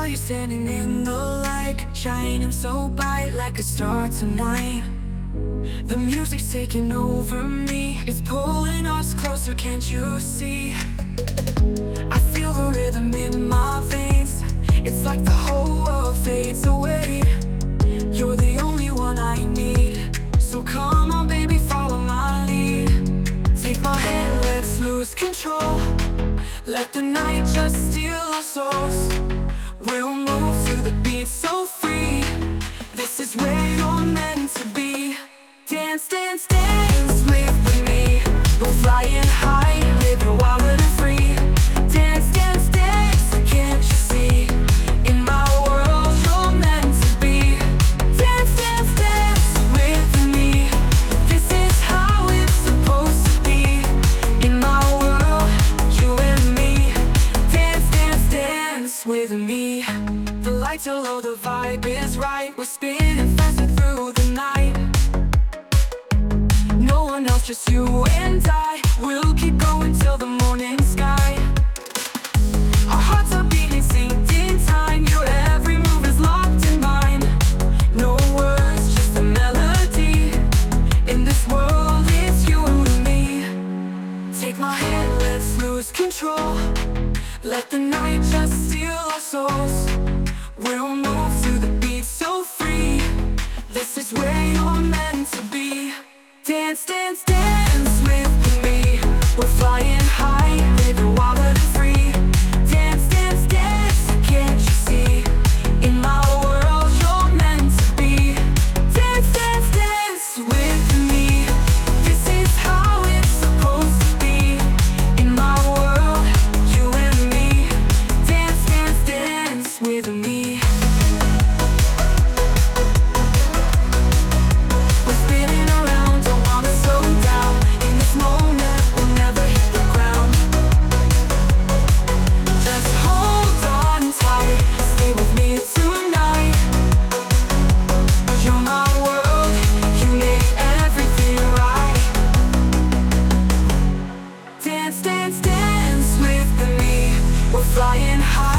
you standing in the light, shining so bright like a star tonight. The music's taking over me, it's pulling us closer, can't you see? I feel the rhythm in my veins, it's like the whole world fades away. You're the only one I need, so come on baby, follow my lead. Take my hand, let's lose control. Let the night just steal our souls. We'll move to the beat so free. This is where you're meant to be. Dance, dance, dance with me. We're flying high, living wild and free. Dance, dance, dance, can't you see? In my world you're meant to be. Dance, dance, dance with me. This is how it's supposed to be. In my world, you and me. Dance, dance, dance with me. The lights are low, the vibe is right. We're spinning faster through the night. No one else, just you and I. We'll keep going till the morning sky. Our hearts are beating, synced in time. Your every move is locked in mine. No words, just a melody. In this world, it's you and me. Take my hand, let's lose control. Let the night just steal our souls. We'll move to the beat so free. This is where you're meant to be. Dance, dance, dance with me. We're flying high, living wild and free. Dance, dance, dance, can't you see? In my world you're meant to be. Dance, dance, dance with me. This is how it's supposed to be. In my world, you and me. Dance, dance, dance with me. We're spinning around, don't wanna slow down. In this moment, we'll never hit the ground. Just hold on tight, stay with me tonight. You're my world, you make everything right. Dance, dance, dance with me. We're flying high.